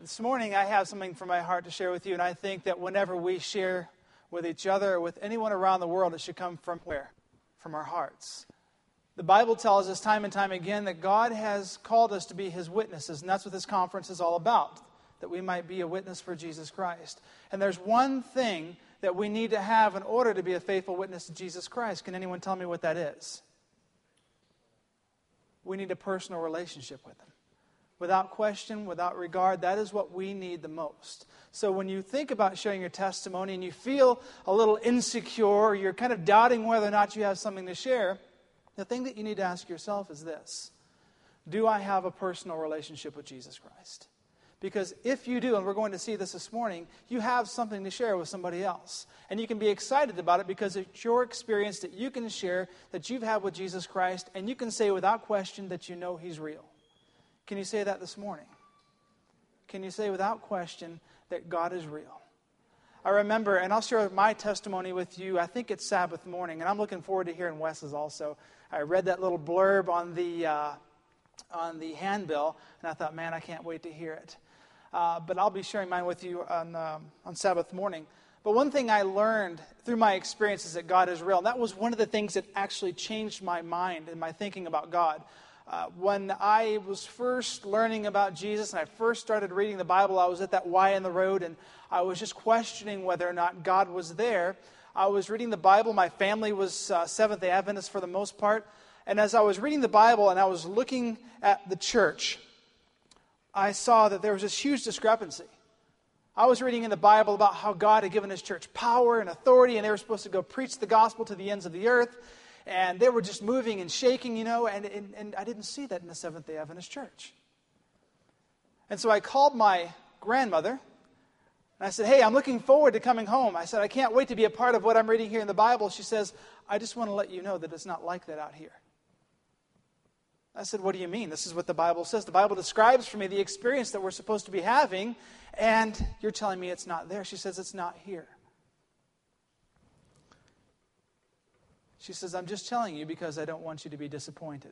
This morning I have something from my heart to share with you, and I think that whenever we share with each other or with anyone around the world, it should come from where? From our hearts. The Bible tells us time and time again that God has called us to be His witnesses, and that's what this conference is all about, that we might be a witness for Jesus Christ. And there's one thing that we need to have in order to be a faithful witness to Jesus Christ. Can anyone tell me what that is? We need a personal relationship with Him. Without question, without regard, that is what we need the most. So when you think about sharing your testimony and you feel a little insecure, or you're kind of doubting whether or not you have something to share, the thing that you need to ask yourself is this: do I have a personal relationship with Jesus Christ? Because if you do, and we're going to see this morning, you have something to share with somebody else. And you can be excited about it because it's your experience that you can share that you've had with Jesus Christ, and you can say without question that you know He's real. Can you say that this morning? Can you say without question that God is real? I remember, and I'll share my testimony with you, I think it's Sabbath morning, and I'm looking forward to hearing Wes's also. I read that little blurb on the handbill, and I thought, man, I can't wait to hear it. But I'll be sharing mine with you on Sabbath morning. But one thing I learned through my experience is that God is real. And that was one of the things that actually changed my mind and my thinking about God. When I was first learning about Jesus and I first started reading the Bible, I was at that Y in the road and I was just questioning whether or not God was there. I was reading the Bible. My family was Seventh-day Adventist for the most part. And as I was reading the Bible and I was looking at the church, I saw that there was this huge discrepancy. I was reading in the Bible about how God had given His church power and authority, and they were supposed to go preach the gospel to the ends of the earth. And they were just moving and shaking, and I didn't see that in the Seventh-day Adventist church. And so I called my grandmother, and I said, hey, I'm looking forward to coming home. I said, I can't wait to be a part of what I'm reading here in the Bible. She says, I just want to let you know that it's not like that out here. I said, what do you mean? This is what the Bible says. The Bible describes for me the experience that we're supposed to be having, and you're telling me it's not there. She says, it's not here. She says, I'm just telling you because I don't want you to be disappointed.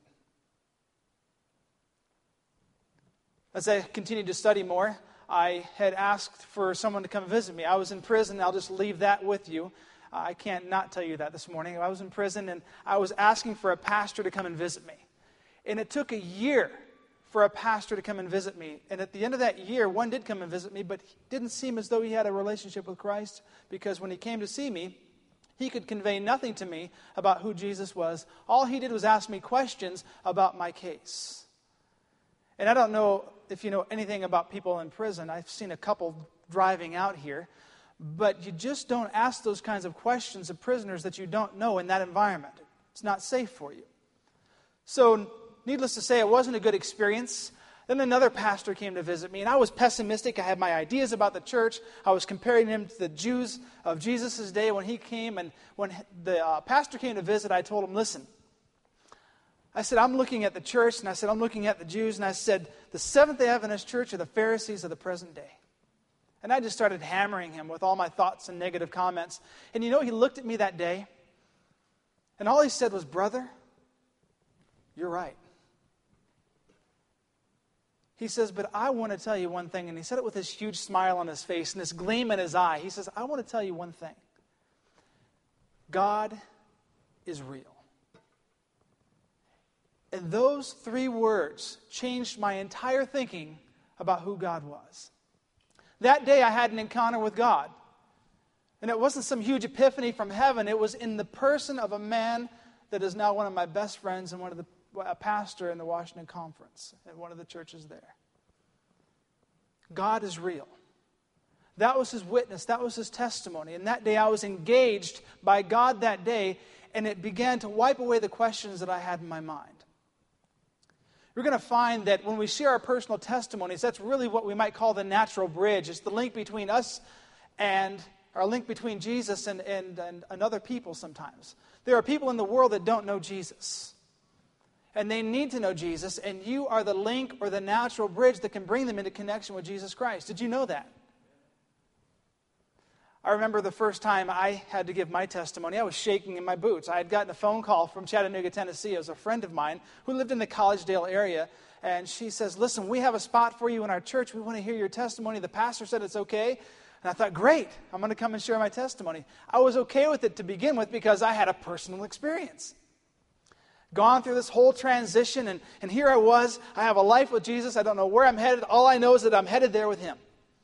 As I continued to study more, I had asked for someone to come visit me. I was in prison. I'll just leave that with you. I can't not tell you that this morning. I was in prison, and I was asking for a pastor to come and visit me. And it took a year for a pastor to come and visit me. And at the end of that year, one did come and visit me, but it didn't seem as though he had a relationship with Christ, because when he came to see me, he could convey nothing to me about who Jesus was. All he did was ask me questions about my case. And I don't know if you know anything about people in prison. I've seen a couple driving out here. But you just don't ask those kinds of questions of prisoners that you don't know in that environment. It's not safe for you. So, needless to say, it wasn't a good experience. Then another pastor came to visit me, and I was pessimistic. I had my ideas about the church. I was comparing him to the Jews of Jesus' day when he came. And when the pastor came to visit, I told him, listen, I said, I'm looking at the church, and I said, I'm looking at the Jews, and I said, the Seventh-day Adventist church are the Pharisees of the present day. And I just started hammering him with all my thoughts and negative comments. And you know, he looked at me that day, and all he said was, brother, you're right. He says, but I want to tell you one thing. And he said it with this huge smile on his face and this gleam in his eye. He says, I want to tell you one thing. God is real. And those three words changed my entire thinking about who God was. That day I had an encounter with God. And it wasn't some huge epiphany from heaven. It was in the person of a man that is now one of my best friends and a pastor in the Washington Conference at one of the churches there. God is real. That was his witness. That was his testimony. And that day I was engaged by God that day, and it began to wipe away the questions that I had in my mind. We're going to find that when we share our personal testimonies, that's really what we might call the natural bridge. It's the link between us and our link between Jesus and other people sometimes. There are people in the world that don't know Jesus. And they need to know Jesus, and you are the link or the natural bridge that can bring them into connection with Jesus Christ. Did you know that? I remember the first time I had to give my testimony, I was shaking in my boots. I had gotten a phone call from Chattanooga, Tennessee. It was a friend of mine who lived in the Collegedale area, And she says, listen, we have a spot for you in our church. We want to hear your testimony. The pastor said it's okay. And I thought, great, I'm going to come and share my testimony. I was okay with it to begin with because I had a personal experience. Gone through this whole transition, and here I was. I have a life with Jesus. I don't know where I'm headed. All I know is that I'm headed there with Him.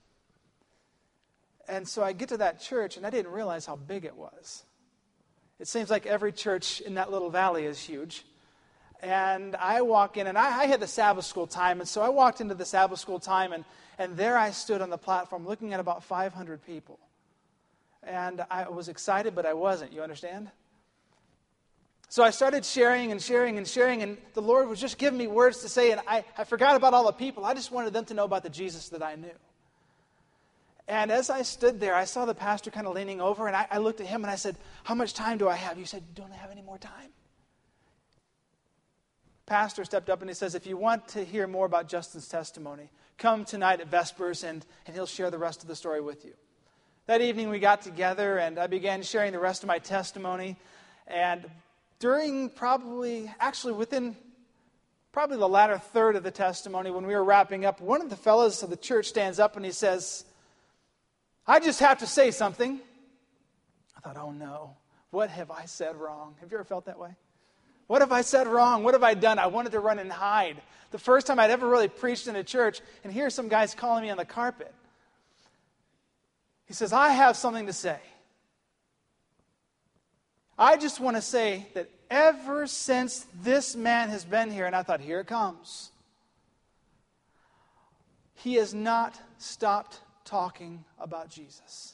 And so I get to that church, and I didn't realize how big it was. It seems like every church in that little valley is huge. And I walk in, and I had the Sabbath school time, and so I walked into the Sabbath school time, and there I stood on the platform looking at about 500 people. And I was excited, but I wasn't, you understand? So I started sharing, and the Lord was just giving me words to say, and I forgot about all the people. I just wanted them to know about the Jesus that I knew. And as I stood there, I saw the pastor kind of leaning over, and I looked at him, and I said, how much time do I have? He said, don't I have any more time? Pastor stepped up and he says, if you want to hear more about Justin's testimony, come tonight at Vespers and he'll share the rest of the story with you. That evening we got together and I began sharing the rest of my testimony. And within the latter third of the testimony, when we were wrapping up, one of the fellows of the church stands up and he says, I just have to say something. I thought, oh no, what have I said wrong? Have you ever felt that way? What have I said wrong? What have I done? I wanted to run and hide. The first time I'd ever really preached in a church, and here's some guys calling me on the carpet. He says, I have something to say. I just want to say that ever since this man has been here, and I thought, here it comes, he has not stopped talking about Jesus.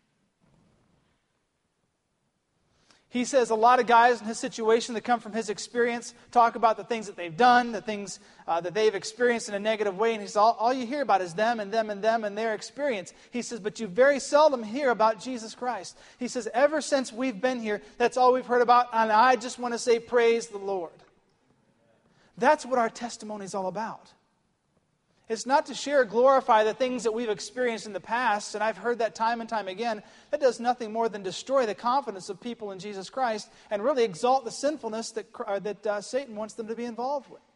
He says a lot of guys in his situation that come from his experience talk about the things that they've done, the things that they've experienced in a negative way. And he says, all you hear about is them and them and them and their experience. He says, but you very seldom hear about Jesus Christ. He says, ever since we've been here, that's all we've heard about. And I just want to say, praise the Lord. That's what our testimony is all about. It's not to share or glorify the things that we've experienced in the past, and I've heard that time and time again. That does nothing more than destroy the confidence of people in Jesus Christ and really exalt the sinfulness that Satan wants them to be involved with.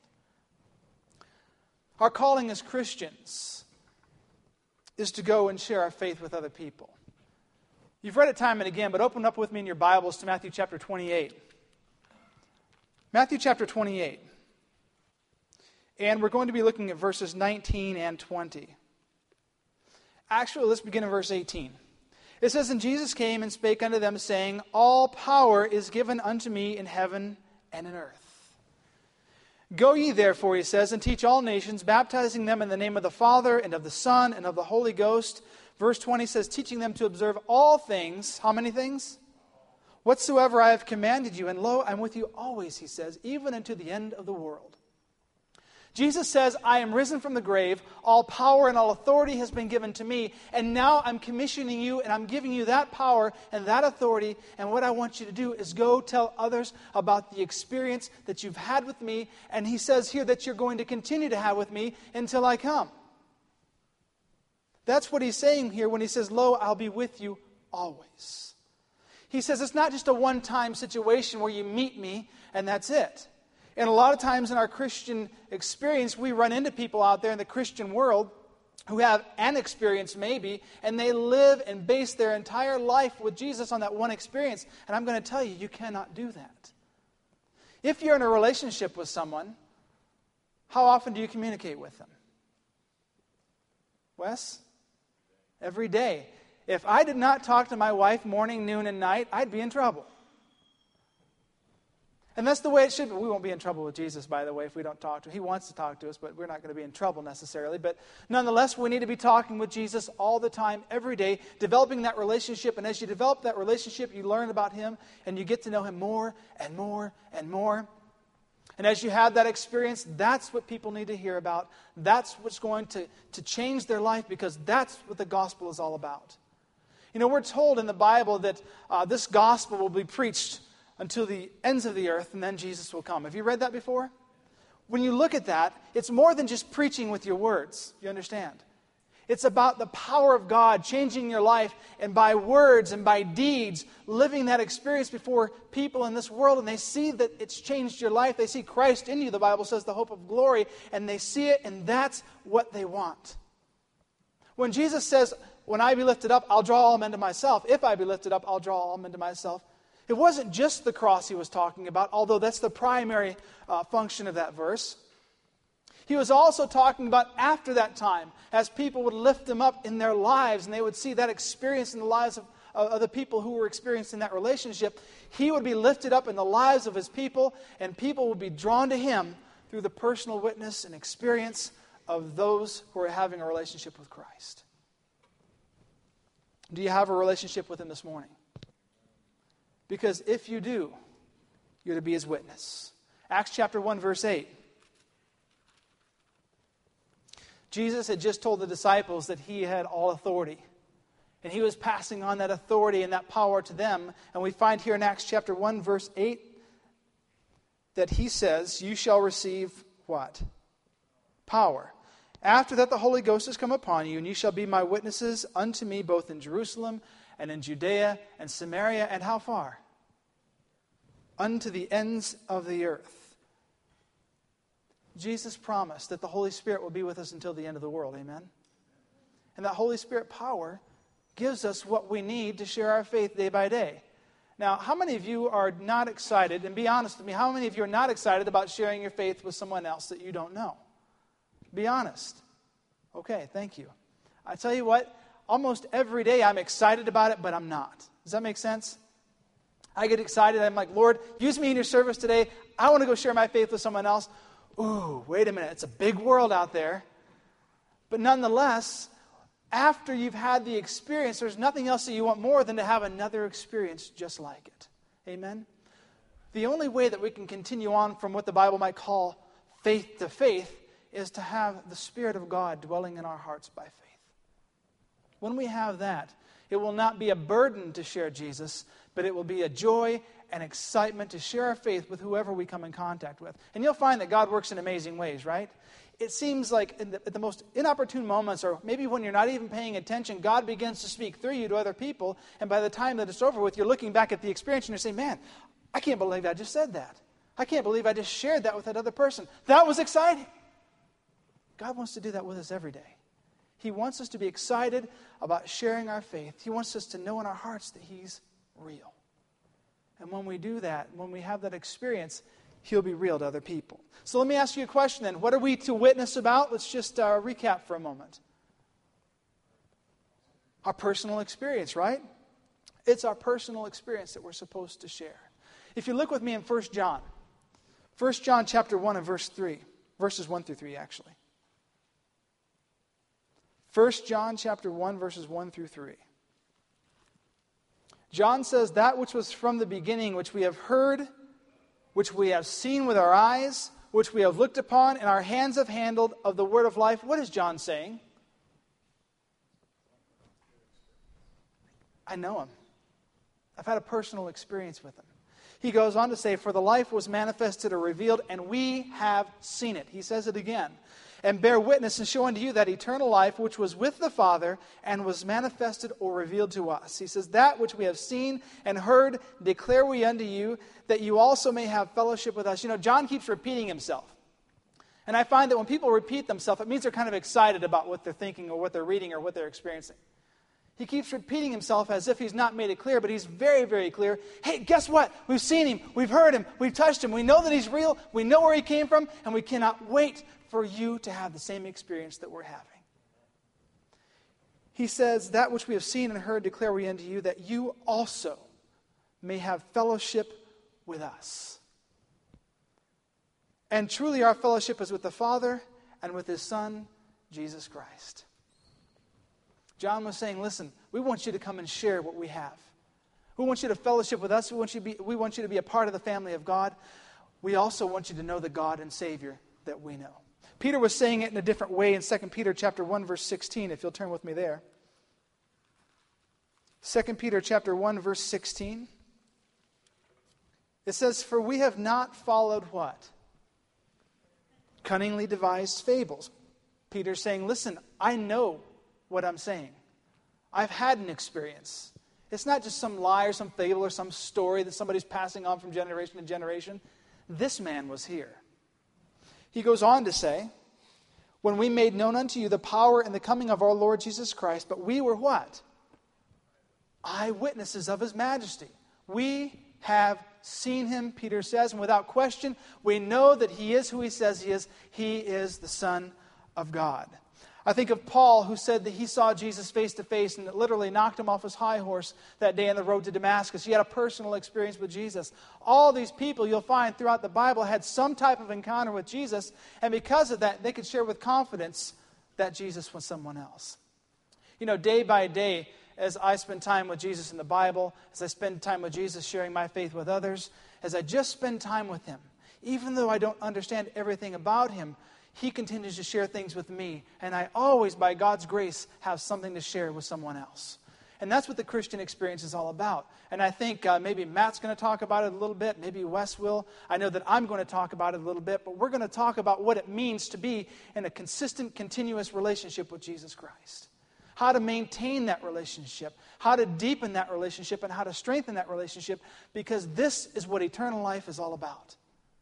Our calling as Christians is to go and share our faith with other people. You've read it time and again, but open up with me in your Bibles to Matthew chapter 28. Matthew chapter 28. And we're going to be looking at verses 19 and 20. Actually, let's begin in verse 18. It says, And Jesus came and spake unto them, saying, All power is given unto me in heaven and in earth. Go ye therefore, he says, and teach all nations, baptizing them in the name of the Father, and of the Son, and of the Holy Ghost. Verse 20 says, teaching them to observe all things. How many things? Whatsoever I have commanded you. And lo, I'm with you always, he says, even unto the end of the world. Jesus says, I am risen from the grave. All power and all authority has been given to me. And now I'm commissioning you and I'm giving you that power and that authority. And what I want you to do is go tell others about the experience that you've had with me. And he says here that you're going to continue to have with me until I come. That's what he's saying here when he says, Lo, I'll be with you always. He says it's not just a one-time situation where you meet me and that's it. And a lot of times in our Christian experience, we run into people out there in the Christian world who have an experience maybe, and they live and base their entire life with Jesus on that one experience. And I'm going to tell you, you cannot do that. If you're in a relationship with someone, how often do you communicate with them? Wes? Every day. If I did not talk to my wife morning, noon, and night, I'd be in trouble. And that's the way it should be. We won't be in trouble with Jesus, by the way, if we don't talk to him. He wants to talk to us, but we're not going to be in trouble necessarily. But nonetheless, we need to be talking with Jesus all the time, every day, developing that relationship. And as you develop that relationship, you learn about him, and you get to know him more and more and more. And as you have that experience, that's what people need to hear about. That's what's going to change their life, because that's what the gospel is all about. You know, we're told in the Bible that this gospel will be preached until the ends of the earth, and then Jesus will come. Have you read that before? When you look at that, it's more than just preaching with your words. You understand? It's about the power of God changing your life, and by words and by deeds, living that experience before people in this world, and they see that it's changed your life. They see Christ in you, the Bible says, the hope of glory, and they see it, and that's what they want. When Jesus says, when I be lifted up, I'll draw all men to myself. If I be lifted up, I'll draw all men to myself. It wasn't just the cross he was talking about, although that's the primary function of that verse. He was also talking about after that time, as people would lift him up in their lives, and they would see that experience in the lives of the people who were experiencing that relationship. He would be lifted up in the lives of his people, and people would be drawn to him through the personal witness and experience of those who are having a relationship with Christ. Do you have a relationship with him this morning? Because if you do, you're to be his witness. Acts chapter 1, verse 8. Jesus had just told the disciples that he had all authority. And he was passing on that authority and that power to them. And we find here in Acts chapter 1, verse 8, that he says, you shall receive what? Power. After that the Holy Ghost has come upon you, and you shall be my witnesses unto me both in Jerusalem and in Judea and Samaria, and how far? Unto the ends of the earth. Jesus promised that the Holy Spirit will be with us until the end of the world. Amen? And that Holy Spirit power gives us what we need to share our faith day by day. Now, how many of you are not excited, and be honest with me, how many of you are not excited about sharing your faith with someone else that you don't know? Be honest. Okay, thank you. I tell you what, almost every day I'm excited about it, but I'm not. Does that make sense? I get excited. I'm like, Lord, use me in your service today. I want to go share my faith with someone else. Ooh, wait a minute. It's a big world out there. But nonetheless, after you've had the experience, there's nothing else that you want more than to have another experience just like it. Amen? The only way that we can continue on from what the Bible might call faith to faith is to have the Spirit of God dwelling in our hearts by faith. When we have that, it will not be a burden to share Jesus, but it will be a joy and excitement to share our faith with whoever we come in contact with. And you'll find that God works in amazing ways, right? It seems like at the most inopportune moments, or maybe when you're not even paying attention, God begins to speak through you to other people, and by the time that it's over with, you're looking back at the experience and you're saying, man, I can't believe I just said that. I can't believe I just shared that with that other person. That was exciting. God wants to do that with us every day. He wants us to be excited about sharing our faith. He wants us to know in our hearts that He's real. And when we do that, when we have that experience, He'll be real to other people. So let me ask you a question then. What are we to witness about? Let's just recap for a moment. Our personal experience, right? It's our personal experience that we're supposed to share. If you look with me in 1 John. 1 John chapter 1 and verse 3. Verses 1 through 3, actually. 1 John chapter 1, verses 1 through 3. John says, that which was from the beginning, which we have heard, which we have seen with our eyes, which we have looked upon, and our hands have handled of the word of life. What is John saying? I know him. I've had a personal experience with him. He goes on to say, for the life was manifested or revealed, and we have seen it. He says it again. And bear witness and show unto you that eternal life which was with the Father and was manifested or revealed to us. He says, that which we have seen and heard declare we unto you, that you also may have fellowship with us. You know, John keeps repeating himself. And I find that when people repeat themselves, it means they're kind of excited about what they're thinking or what they're reading or what they're experiencing. He keeps repeating himself as if he's not made it clear, but he's very, very clear. Hey, guess what? We've seen him. We've heard him. We've touched him. We know that he's real. We know where he came from. And we cannot wait for you to have the same experience that we're having. He says, that which we have seen and heard declare we unto you, that you also may have fellowship with us. And truly our fellowship is with the Father and with His Son, Jesus Christ. John was saying, listen, we want you to come and share what we have. We want you to fellowship with us. We want you to be a part of the family of God. We also want you to know the God and Savior that we know. Peter was saying it in a different way in 2 Peter chapter 1, verse 16, if you'll turn with me there. 2 Peter chapter 1, verse 16. It says, for we have not followed what? Cunningly devised fables. Peter's saying, listen, I know what I'm saying. I've had an experience. It's not just some lie or some fable or some story that somebody's passing on from generation to generation. This man was here. He goes on to say, when we made known unto you the power and the coming of our Lord Jesus Christ, but we were what? Eyewitnesses of his majesty. We have seen him, Peter says, and without question, we know that he is who he says he is. He is the Son of God. I think of Paul, who said that he saw Jesus face to face and it literally knocked him off his high horse that day on the road to Damascus. He had a personal experience with Jesus. All these people you'll find throughout the Bible had some type of encounter with Jesus, and because of that, they could share with confidence that Jesus was someone else. You know, day by day, as I spend time with Jesus in the Bible, as I spend time with Jesus sharing my faith with others, as I just spend time with him, even though I don't understand everything about him, he continues to share things with me, and I always, by God's grace, have something to share with someone else. And that's what the Christian experience is all about. And I think maybe Matt's going to talk about it a little bit, maybe Wes will. I know that I'm going to talk about it a little bit, but we're going to talk about what it means to be in a consistent, continuous relationship with Jesus Christ. How to maintain that relationship, how to deepen that relationship, and how to strengthen that relationship, because this is what eternal life is all about.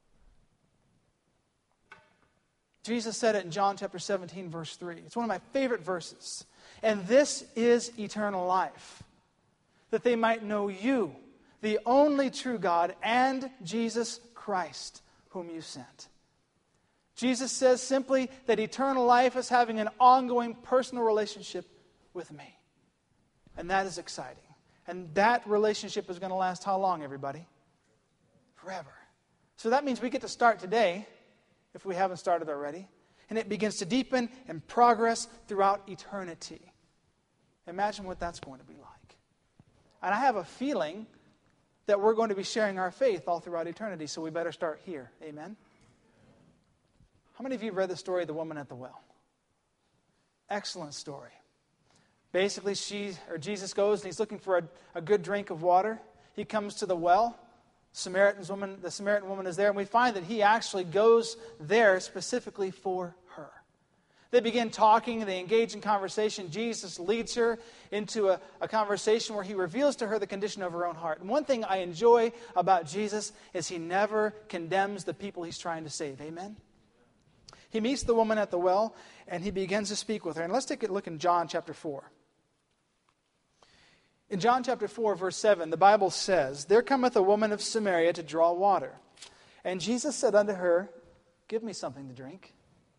Jesus said it in John chapter 17, verse 3. It's one of my favorite verses. And this is eternal life, that they might know you, the only true God, and Jesus Christ, whom you sent. Jesus says simply that eternal life is having an ongoing personal relationship with me. And that is exciting. And that relationship is going to last how long, everybody? Forever. So that means we get to start today, if we haven't started already. And it begins to deepen and progress throughout eternity. Imagine what that's going to be like. And I have a feeling that we're going to be sharing our faith all throughout eternity, so we better start here. Amen? How many of you have read the story of the woman at the well? Excellent story. Basically, Jesus goes and he's looking for a good drink of water. He comes to the well. The Samaritan woman is there, and we find that he actually goes there specifically for her. They begin talking, they engage in conversation. Jesus leads her into a conversation where he reveals to her the condition of her own heart. And one thing I enjoy about Jesus is he never condemns the people he's trying to save. Amen? He meets the woman at the well, and he begins to speak with her. And let's take a look in John chapter 4. In John chapter 4, verse 7, the Bible says, "There cometh a woman of Samaria to draw water. And Jesus said unto her, Give me something to drink.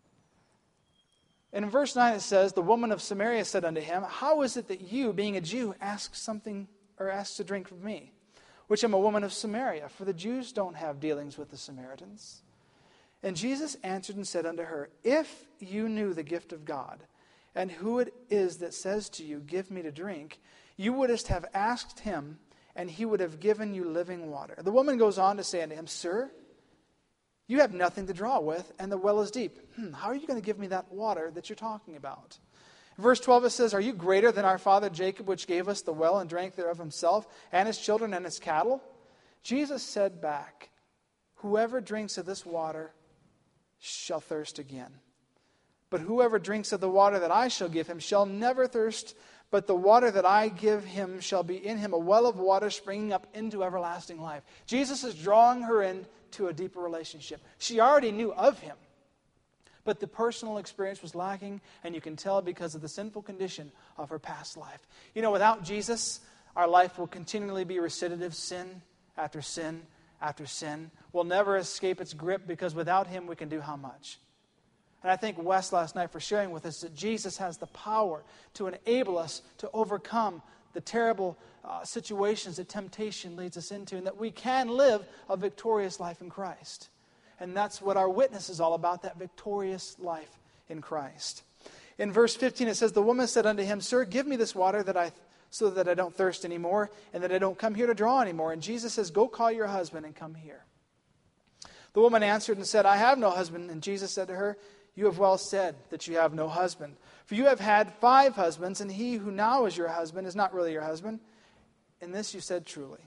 And in verse 9 it says, The woman of Samaria said unto him, How is it that you, being a Jew, ask to drink from me, which am a woman of Samaria? For the Jews don't have dealings with the Samaritans. And Jesus answered and said unto her, If you knew the gift of God, and who it is that says to you, Give me to drink, you wouldest have asked him, and he would have given you living water. The woman goes on to say unto him, Sir, you have nothing to draw with, and the well is deep. How are you going to give me that water that you're talking about? In verse 12 it says, Are you greater than our father Jacob, which gave us the well and drank thereof himself, and his children and his cattle? Jesus said back, Whoever drinks of this water shall thirst again. But whoever drinks of the water that I shall give him shall never thirst, but the water that I give him shall be in him a well of water springing up into everlasting life. Jesus is drawing her into a deeper relationship. She already knew of him, but the personal experience was lacking, and you can tell because of the sinful condition of her past life. You know, without Jesus, our life will continually be recidivative, sin after sin after sin. We'll never escape its grip, because without him we can do how much? And I thank Wes last night for sharing with us that Jesus has the power to enable us to overcome the terrible situations that temptation leads us into, and that we can live a victorious life in Christ. And that's what our witness is all about, that victorious life in Christ. In verse 15 it says, The woman said unto him, Sir, give me this water so that I don't thirst anymore, and that I don't come here to draw anymore. And Jesus says, Go call your husband and come here. The woman answered and said, I have no husband. And Jesus said to her, You have well said that you have no husband. For you have had 5 husbands, and he who now is your husband is not really your husband. In this you said truly.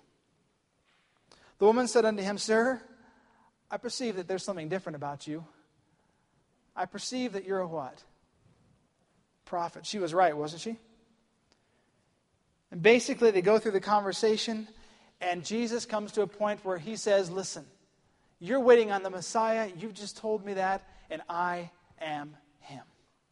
The woman said unto him, Sir, I perceive that there's something different about you. I perceive that you're a what? prophet. She was right, wasn't she? And basically, they go through the conversation, and Jesus comes to a point where he says, listen, you're waiting on the Messiah. You've just told me that, and I am him.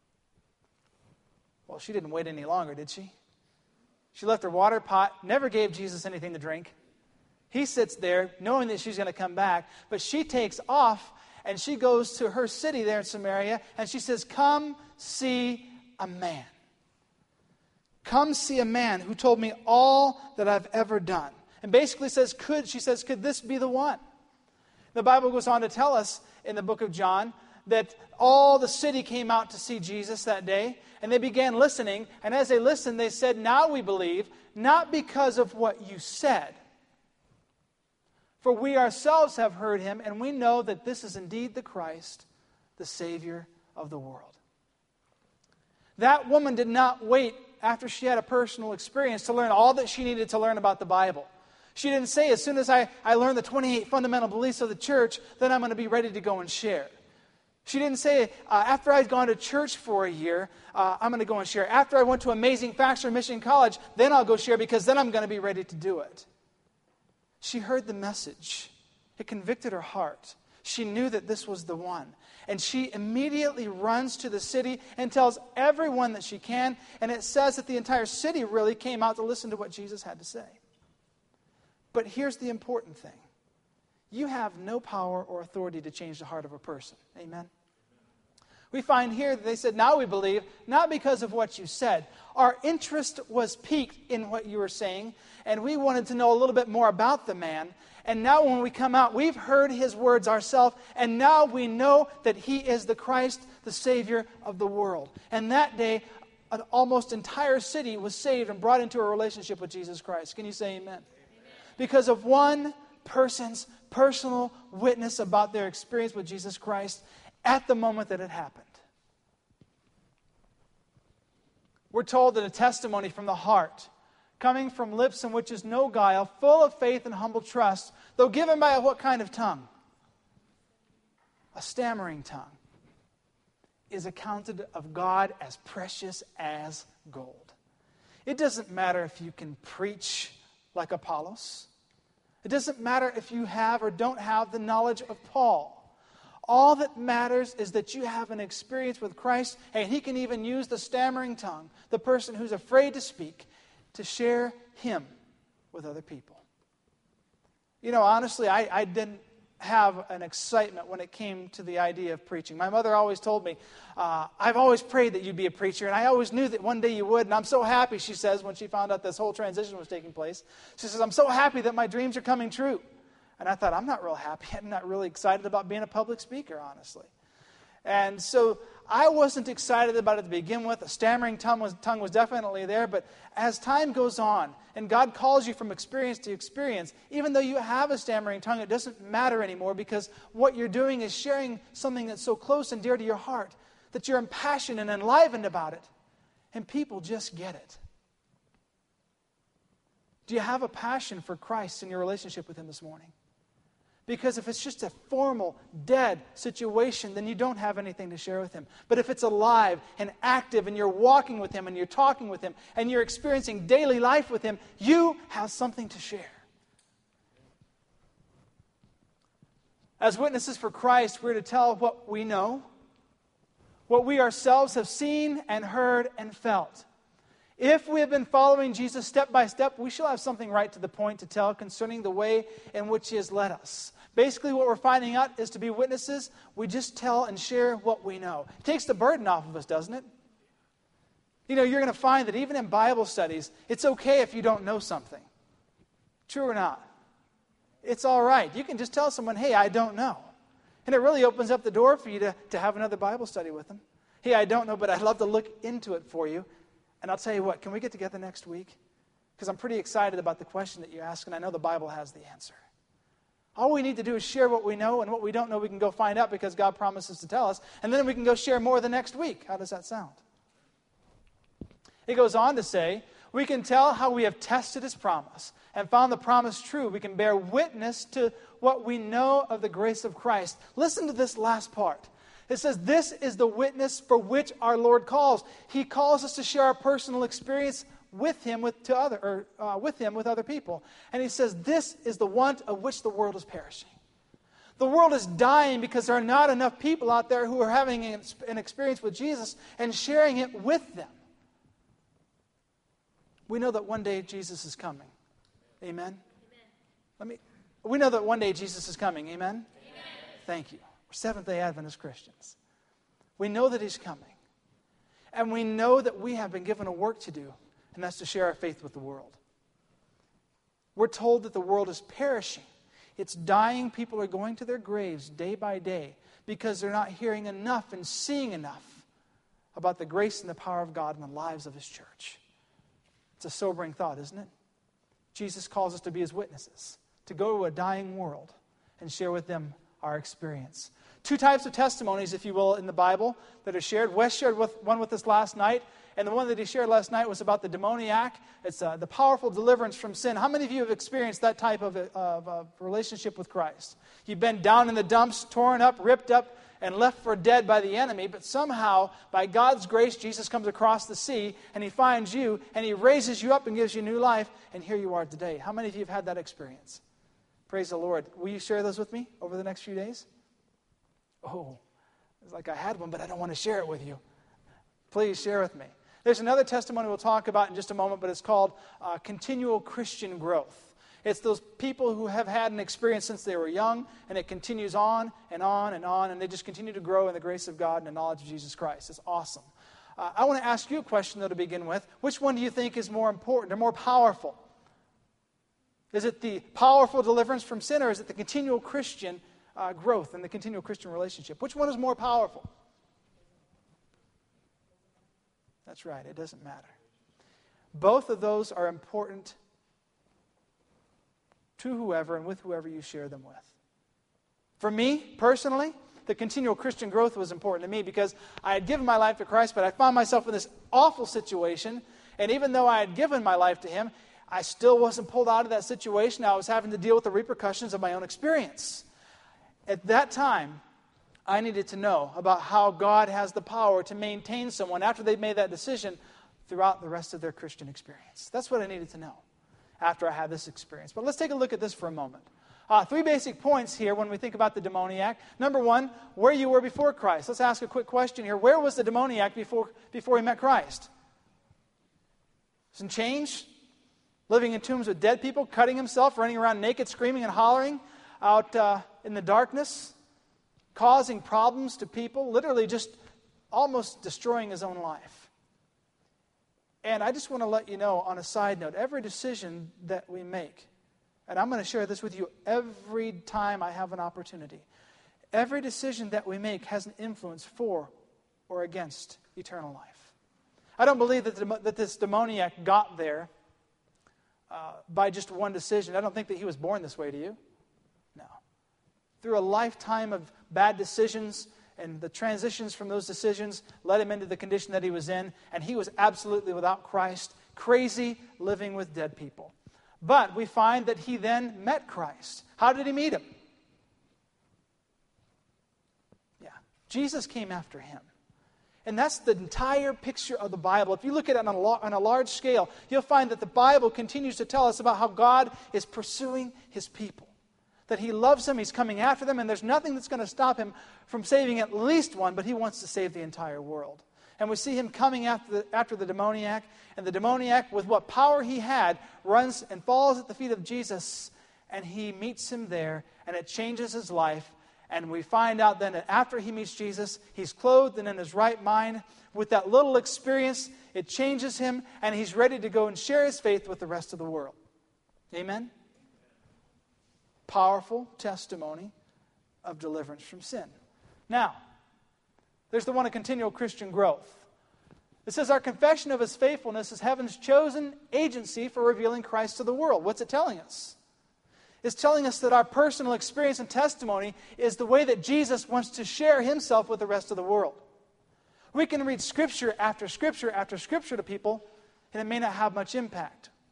Well, she didn't wait any longer, did she? She left her water pot, never gave Jesus anything to drink. He sits there knowing that she's going to come back, but she takes off, and she goes to her city there in Samaria, and she says, come see a man. Come see a man who told me all that I've ever done. And basically says, could this be the one? The Bible goes on to tell us in the book of John that all the city came out to see Jesus that day, and they began listening, and as they listened, they said, now we believe, not because of what you said, for we ourselves have heard him, and we know that this is indeed the Christ, the Savior of the world. That woman did not wait after she had a personal experience to learn all that she needed to learn about the Bible. She didn't say, as soon as I learn the 28 fundamental beliefs of the church, then I'm going to be ready to go and share. She didn't say, after I'd gone to church for a year, I'm going to go and share. After I went to Amazing Facts or Mission College, then I'll go share because then I'm going to be ready to do it. She heard the message. It convicted her heart. She knew that this was the one. And she immediately runs to the city and tells everyone that she can. And it says that the entire city really came out to listen to what Jesus had to say. But here's the important thing. You have no power or authority to change the heart of a person. Amen? We find here that they said, now we believe, not because of what you said. Our interest was piqued in what you were saying, and we wanted to know a little bit more about the man. And now when we come out, we've heard his words ourselves, and now we know that he is the Christ, the Savior of the world. And that day, an almost entire city was saved and brought into a relationship with Jesus Christ. Can you say amen? Amen. Because of one person's personal witness about their experience with Jesus Christ at the moment that it happened. We're told that a testimony from the heart, coming from lips in which is no guile, full of faith and humble trust, though given by what kind of tongue? A stammering tongue, is accounted of God as precious as gold. It doesn't matter if you can preach like Apollos. It doesn't matter if you have or don't have the knowledge of Paul. All that matters is that you have an experience with Christ, and he can even use the stammering tongue, the person who's afraid to speak, to share him with other people. You know, honestly, I didn't have an excitement when it came to the idea of preaching. My mother always told me, I've always prayed that you'd be a preacher, and I always knew that one day you would, and I'm so happy, she says, when she found out this whole transition was taking place. She says, I'm so happy that my dreams are coming true. And I thought, I'm not real happy. I'm not really excited about being a public speaker, honestly. And so I wasn't excited about it to begin with. A stammering tongue was definitely there. But as time goes on, and God calls you from experience to experience, even though you have a stammering tongue, it doesn't matter anymore, because what you're doing is sharing something that's so close and dear to your heart that you're impassioned and enlivened about it. And people just get it. Do you have a passion for Christ in your relationship with him this morning? Because if it's just a formal, dead situation, then you don't have anything to share with him. But if it's alive and active and you're walking with him and you're talking with him and you're experiencing daily life with him, you have something to share. As witnesses for Christ, we're to tell what we know, what we ourselves have seen and heard and felt. If we have been following Jesus step by step, we shall have something right to the point to tell concerning the way in which he has led us. Basically, what we're finding out is to be witnesses, we just tell and share what we know. It takes the burden off of us, doesn't it? You know, you're going to find that even in Bible studies, it's okay if you don't know something. True or not? It's all right. You can just tell someone, hey, I don't know. And it really opens up the door for you to have another Bible study with them. Hey, I don't know, but I'd love to look into it for you. And I'll tell you what, can we get together next week? Because I'm pretty excited about the question that you ask, and I know the Bible has the answer. All we need to do is share what we know, and what we don't know we can go find out because God promises to tell us, and then we can go share more the next week. How does that sound? It goes on to say, we can tell how we have tested his promise and found the promise true. We can bear witness to what we know of the grace of Christ. Listen to this last part. It says this is the witness for which our Lord calls. He calls us to share our personal experience with Him with other people. And He says this is the want of which the world is perishing. The world is dying because there are not enough people out there who are having an experience with Jesus and sharing it with them. We know that one day Jesus is coming. Amen? We know that one day Jesus is coming. Amen? Amen. Thank you. We're Seventh-day Adventist Christians. We know that He's coming. And we know that we have been given a work to do, and that's to share our faith with the world. We're told that the world is perishing. It's dying. People are going to their graves day by day because they're not hearing enough and seeing enough about the grace and the power of God in the lives of His church. It's a sobering thought, isn't it? Jesus calls us to be His witnesses, to go to a dying world and share with them our experience. Two types of testimonies, if you will, in the Bible that are shared. Wes shared one with us last night, and the one that he shared last night was about the demoniac. It's the powerful deliverance from sin. How many of you have experienced that type of relationship with Christ? You've been down in the dumps, torn up, ripped up, and left for dead by the enemy, but somehow, by God's grace, Jesus comes across the sea, and He finds you, and He raises you up and gives you new life, and here you are today. How many of you have had that experience? Praise the Lord. Will you share those with me over the next few days? Oh, it's like I had one, but I don't want to share it with you. Please share with me. There's another testimony we'll talk about in just a moment, but it's called continual Christian growth. It's those people who have had an experience since they were young, and it continues on and on and on, and they just continue to grow in the grace of God and the knowledge of Jesus Christ. It's awesome. I want to ask you a question, though, to begin with. Which one do you think is more important or more powerful? Is it the powerful deliverance from sin, or is it the continual Christian growth and the continual Christian relationship? Which one is more powerful? That's right, it doesn't matter. Both of those are important to whoever and with whoever you share them with. For me, personally, the continual Christian growth was important to me because I had given my life to Christ, but I found myself in this awful situation, and even though I had given my life to Him, I still wasn't pulled out of that situation. I was having to deal with the repercussions of my own experience. At that time, I needed to know about how God has the power to maintain someone after they've made that decision throughout the rest of their Christian experience. That's what I needed to know after I had this experience. But let's take a look at this for a moment. 3 basic points here when we think about the demoniac. Number one, where you were before Christ. Let's ask a quick question here. Where was the demoniac before he met Christ? Some change? Living in tombs with dead people, cutting himself, running around naked, screaming and hollering out in the darkness, causing problems to people, literally just almost destroying his own life. And I just want to let you know, on a side note, every decision that we make, and I'm going to share this with you every time I have an opportunity, every decision that we make has an influence for or against eternal life. I don't believe that this demoniac got there by just one decision. I don't think that he was born this way, do you? No. Through a lifetime of bad decisions, and the transitions from those decisions led him into the condition that he was in, and he was absolutely without Christ, crazy, living with dead people. But we find that he then met Christ. How did he meet Him? Yeah, Jesus came after him. And that's the entire picture of the Bible. If you look at it on a large scale, you'll find that the Bible continues to tell us about how God is pursuing His people. That He loves them, He's coming after them, and there's nothing that's going to stop Him from saving at least one, but He wants to save the entire world. And we see Him coming after the demoniac, and the demoniac, with what power he had, runs and falls at the feet of Jesus, and He meets him there, and it changes his life. And we find out then that after he meets Jesus, he's clothed and in his right mind. With that little experience, it changes him, and he's ready to go and share his faith with the rest of the world. Amen? Powerful testimony of deliverance from sin. Now, there's the one of continual Christian growth. It says our confession of His faithfulness is heaven's chosen agency for revealing Christ to the world. What's it telling us? It's telling us that our personal experience and testimony is the way that Jesus wants to share Himself with the rest of the world. We can read Scripture after Scripture after Scripture to people, and it may not have much impact.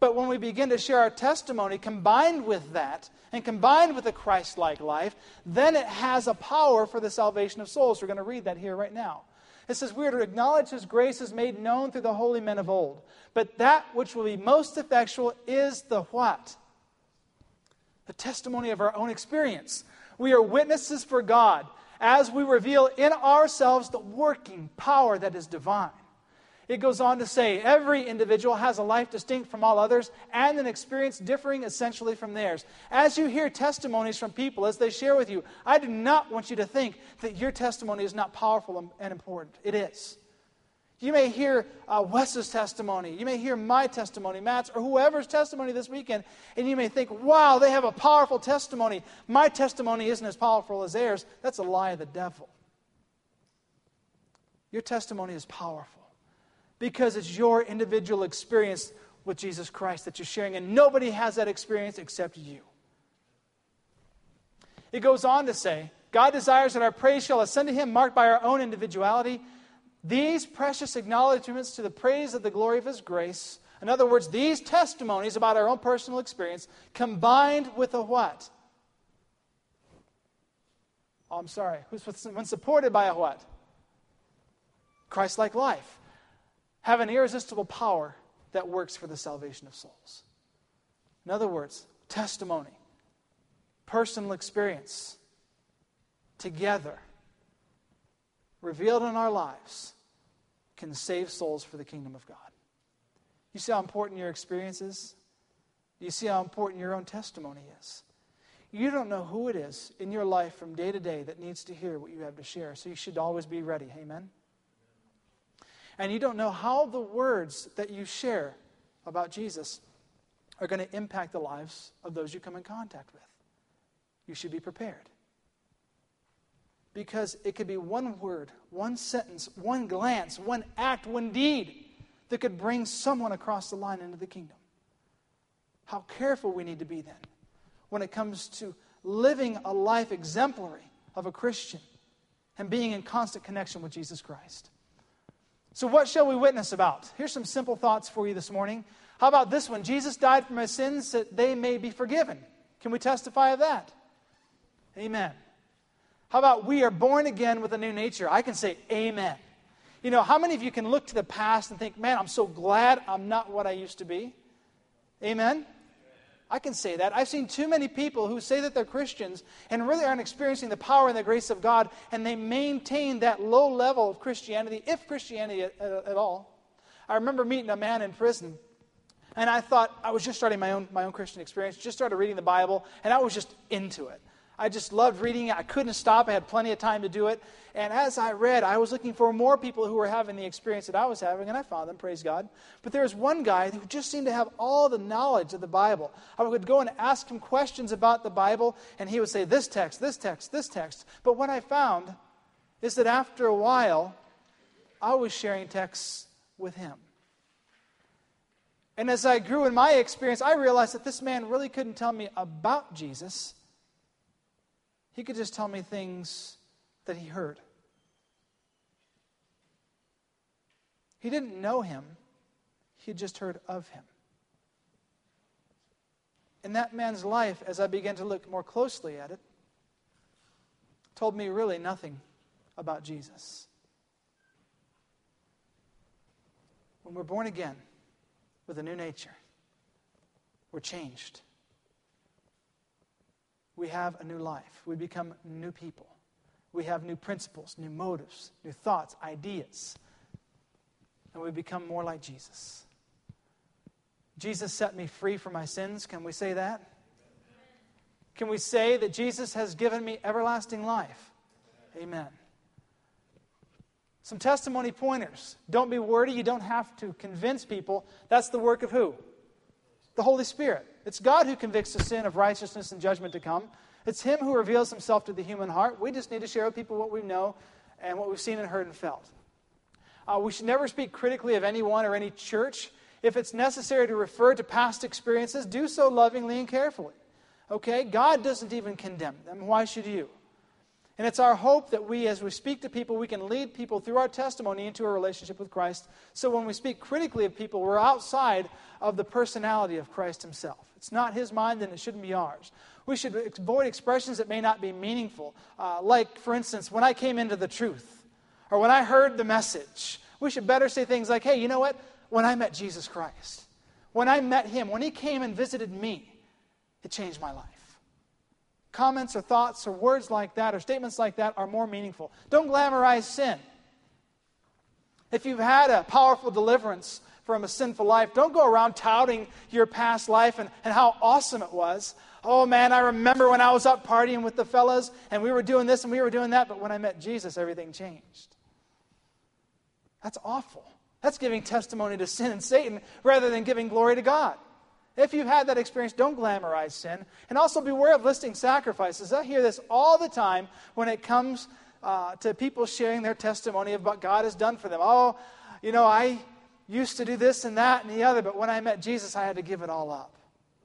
But when we begin to share our testimony combined with that, and combined with a Christ-like life, then it has a power for the salvation of souls. We're going to read that here right now. It says, we are to acknowledge His grace is made known through the holy men of old. But that which will be most effectual is the what? The testimony of our own experience. We are witnesses for God as we reveal in ourselves the working power that is divine. It goes on to say, every individual has a life distinct from all others and an experience differing essentially from theirs. As you hear testimonies from people, as they share with you, I do not want you to think that your testimony is not powerful and important. It is. You may hear Wes's testimony. You may hear my testimony, Matt's, or whoever's testimony this weekend, and you may think, wow, they have a powerful testimony. My testimony isn't as powerful as theirs. That's a lie of the devil. Your testimony is powerful because it's your individual experience with Jesus Christ that you're sharing, and nobody has that experience except you. It goes on to say, God desires that our praise shall ascend to Him, marked by our own individuality. These precious acknowledgments to the praise of the glory of His grace, in other words, these testimonies about our own personal experience, combined with a what? Oh, I'm sorry. When supported by a what? Christ-like life. Have an irresistible power that works for the salvation of souls. In other words, testimony, personal experience, together, revealed in our lives, can save souls for the kingdom of God. You see how important your experience is? You see how important your own testimony is? You don't know who it is in your life from day to day that needs to hear what you have to share, so you should always be ready. Amen? And you don't know how the words that you share about Jesus are going to impact the lives of those you come in contact with. You should be prepared. Because it could be one word, one sentence, one glance, one act, one deed that could bring someone across the line into the kingdom. How careful we need to be then when it comes to living a life exemplary of a Christian and being in constant connection with Jesus Christ. So what shall we witness about? Here's some simple thoughts for you this morning. How about this one? Jesus died for my sins that they may be forgiven. Can we testify of that? Amen. How about we are born again with a new nature? I can say amen. You know, how many of you can look to the past and think, man, I'm so glad I'm not what I used to be? Amen? I can say that. I've seen too many people who say that they're Christians and really aren't experiencing the power and the grace of God, and they maintain that low level of Christianity, if Christianity at all. I remember meeting a man in prison, and I thought I was just starting my own Christian experience, just started reading the Bible, and I was just into it. I just loved reading it. I couldn't stop. I had plenty of time to do it. And as I read, I was looking for more people who were having the experience that I was having, and I found them, praise God. But there was one guy who just seemed to have all the knowledge of the Bible. I would go and ask him questions about the Bible, and he would say, this text, this text, this text. But what I found is that after a while, I was sharing texts with him. And as I grew in my experience, I realized that this man really couldn't tell me about Jesus. He could just tell me things that he heard. He didn't know Him. He had just heard of Him. And that man's life, as I began to look more closely at it, told me really nothing about Jesus. When we're born again with a new nature, we're changed. We have a new life. We become new people. We have new principles, new motives, new thoughts, ideas. And we become more like Jesus. Jesus set me free from my sins. Can we say that? Can we say that Jesus has given me everlasting life? Amen. Some testimony pointers. Don't be wordy. You don't have to convince people. That's the work of who? The Holy Spirit. It's God who convicts the sin of righteousness and judgment to come. It's Him who reveals Himself to the human heart. We just need to share with people what we know and what we've seen and heard and felt. We should never speak critically of anyone or any church. If it's necessary to refer to past experiences, do so lovingly and carefully. Okay? God doesn't even condemn them. Why should you? And it's our hope that we, as we speak to people, we can lead people through our testimony into a relationship with Christ. So when we speak critically of people, we're outside of the personality of Christ himself. It's not his mind, and it shouldn't be ours. We should avoid expressions that may not be meaningful. Like, for instance, when I came into the truth, or when I heard the message. We should better say things like, hey, you know what? When I met Jesus Christ, when I met him, when he came and visited me, it changed my life. Comments or thoughts or words like that or statements like that are more meaningful. Don't glamorize sin. If you've had a powerful deliverance from a sinful life, don't go around touting your past life and how awesome it was. Oh man, I remember when I was up partying with the fellas and we were doing this and we were doing that, but when I met Jesus, everything changed. That's awful. That's giving testimony to sin and Satan rather than giving glory to God. If you've had that experience, don't glamorize sin. And also beware of listing sacrifices. I hear this all the time when it comes to people sharing their testimony of what God has done for them. Oh, you know, I used to do this and that and the other, but when I met Jesus, I had to give it all up.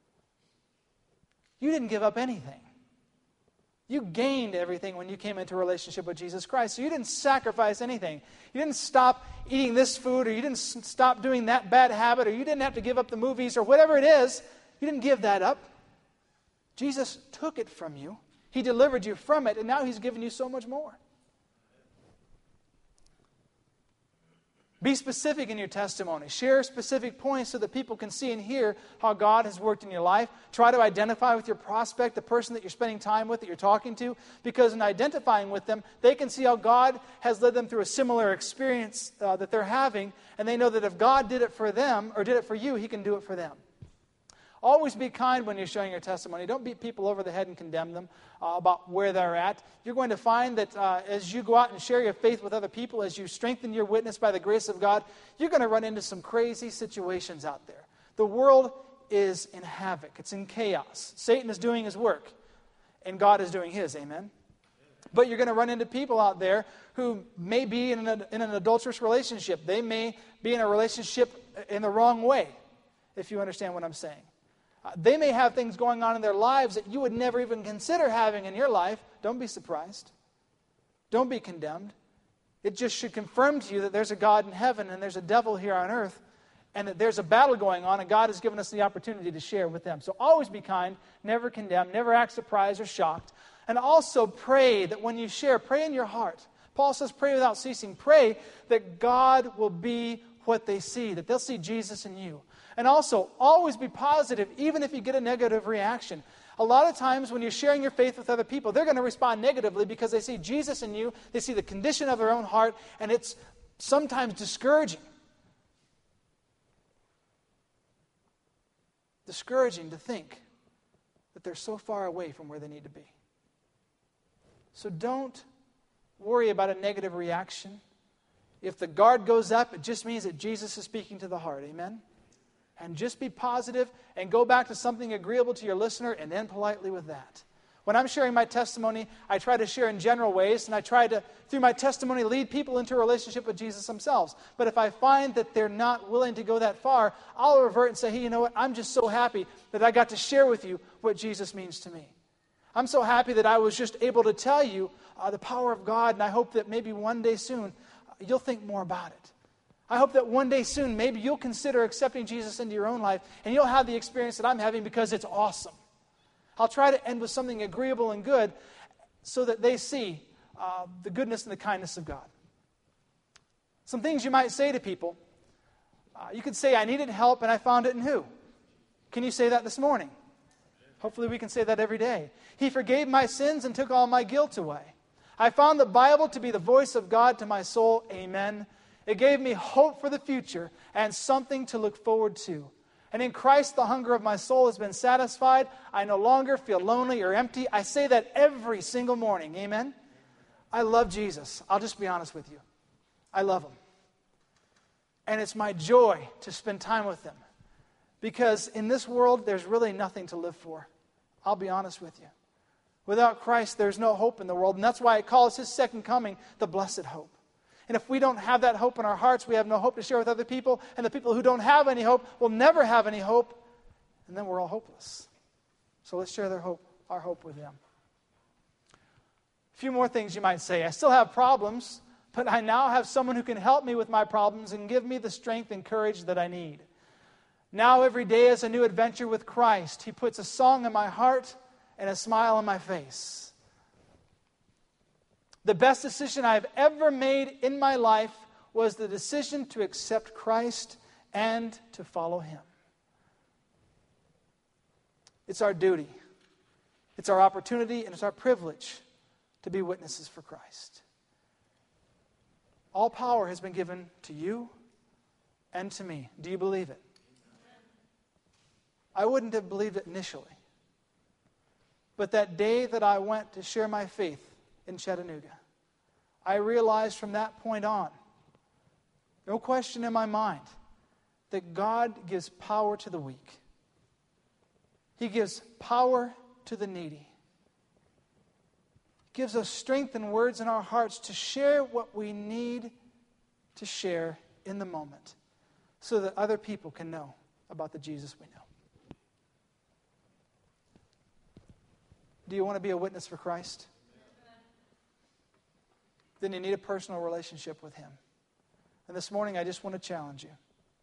You didn't give up anything. You gained everything when you came into a relationship with Jesus Christ. So you didn't sacrifice anything. You didn't stop eating this food, or you didn't stop doing that bad habit, or you didn't have to give up the movies, or whatever it is. You didn't give that up. Jesus took it from you. He delivered you from it, and now he's given you so much more. Be specific in your testimony. Share specific points so that people can see and hear how God has worked in your life. Try to identify with your prospect, the person that you're spending time with, that you're talking to, because in identifying with them, they can see how God has led them through a similar experience that they're having, and they know that if God did it for them, or did it for you, he can do it for them. Always be kind when you're sharing your testimony. Don't beat people over the head and condemn them about where they're at. You're going to find that as you go out and share your faith with other people, as you strengthen your witness by the grace of God, you're going to run into some crazy situations out there. The world is in havoc. It's in chaos. Satan is doing his work, and God is doing his. Amen? But you're going to run into people out there who may be in an adulterous relationship. They may be in a relationship in the wrong way, if you understand what I'm saying. They may have things going on in their lives that you would never even consider having in your life. Don't be surprised. Don't be condemned. It just should confirm to you that there's a God in heaven and there's a devil here on earth, and that there's a battle going on, and God has given us the opportunity to share with them. So always be kind, never condemn, never act surprised or shocked. And also pray that when you share, pray in your heart. Paul says pray without ceasing. Pray that God will be what they see, that they'll see Jesus in you. And also, always be positive, even if you get a negative reaction. A lot of times when you're sharing your faith with other people, they're going to respond negatively because they see Jesus in you, they see the condition of their own heart, and it's sometimes discouraging. Discouraging to think that they're so far away from where they need to be. So don't worry about a negative reaction. If the guard goes up, it just means that Jesus is speaking to the heart. Amen? And just be positive and go back to something agreeable to your listener and end politely with that. When I'm sharing my testimony, I try to share in general ways, and I try to, through my testimony, lead people into a relationship with Jesus themselves. But if I find that they're not willing to go that far, I'll revert and say, hey, you know what? I'm just so happy that I got to share with you what Jesus means to me. I'm so happy that I was just able to tell you the power of God, and I hope that maybe one day soon you'll think more about it. I hope that one day soon, maybe you'll consider accepting Jesus into your own life, and you'll have the experience that I'm having because it's awesome. I'll try to end with something agreeable and good so that they see the goodness and the kindness of God. Some things you might say to people. You could say, I needed help and I found it in who? Can you say that this morning? Hopefully we can say that every day. He forgave my sins and took all my guilt away. I found the Bible to be the voice of God to my soul. Amen. It gave me hope for the future and something to look forward to. And in Christ, the hunger of my soul has been satisfied. I no longer feel lonely or empty. I say that every single morning. Amen? I love Jesus. I'll just be honest with you. I love Him. And it's my joy to spend time with Him. Because in this world, there's really nothing to live for. I'll be honest with you. Without Christ, there's no hope in the world. And that's why it calls His second coming the blessed hope. And if we don't have that hope in our hearts, we have no hope to share with other people. And the people who don't have any hope will never have any hope. And then we're all hopeless. So let's share our hope with them. few more things you might say. I still have problems, but I now have someone who can help me with my problems and give me the strength and courage that I need. Now every day is a new adventure with Christ. He puts a song in my heart and a smile on my face. The best decision I've ever made in my life was the decision to accept Christ and to follow Him. It's our duty, it's our opportunity, and it's our privilege to be witnesses for Christ. All power has been given to you and to me. Do you believe it? I wouldn't have believed it initially. But that day that I went to share my faith in Chattanooga, I realized from that point on, no question in my mind, that God gives power to the weak. He gives power to the needy. He gives us strength and words in our hearts to share what we need to share in the moment so that other people can know about the Jesus we know. Do you want to be a witness for Christ? Then you need a personal relationship with Him. And this morning I just want to challenge you.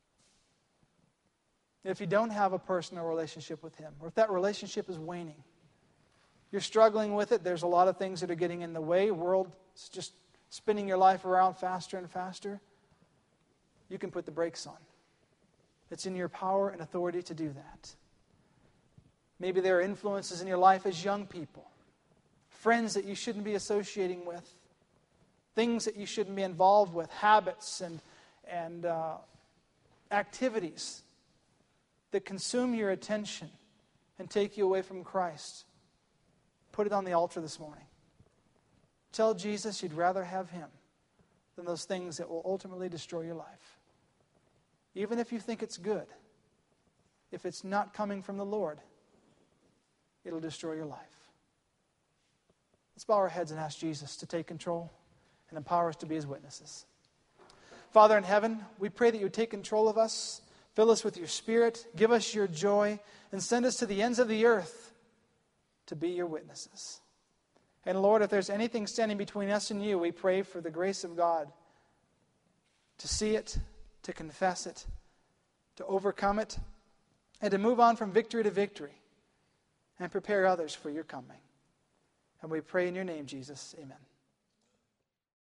If you don't have a personal relationship with Him, or if that relationship is waning, you're struggling with it, there's a lot of things that are getting in the way, world is just spinning your life around faster and faster, you can put the brakes on. It's in your power and authority to do that. Maybe there are influences in your life as young people, friends that you shouldn't be associating with, things that you shouldn't be involved with, habits and activities that consume your attention and take you away from Christ. Put it on the altar this morning. Tell Jesus you'd rather have Him than those things that will ultimately destroy your life. Even if you think it's good, if it's not coming from the Lord, it'll destroy your life. Let's bow our heads and ask Jesus to take control and empower us to be His witnesses. Father in heaven, we pray that you would take control of us, fill us with your Spirit, give us your joy, and send us to the ends of the earth to be your witnesses. And Lord, if there's anything standing between us and you, we pray for the grace of God to see it, to confess it, to overcome it, and to move on from victory to victory and prepare others for your coming. And we pray in your name, Jesus. Amen.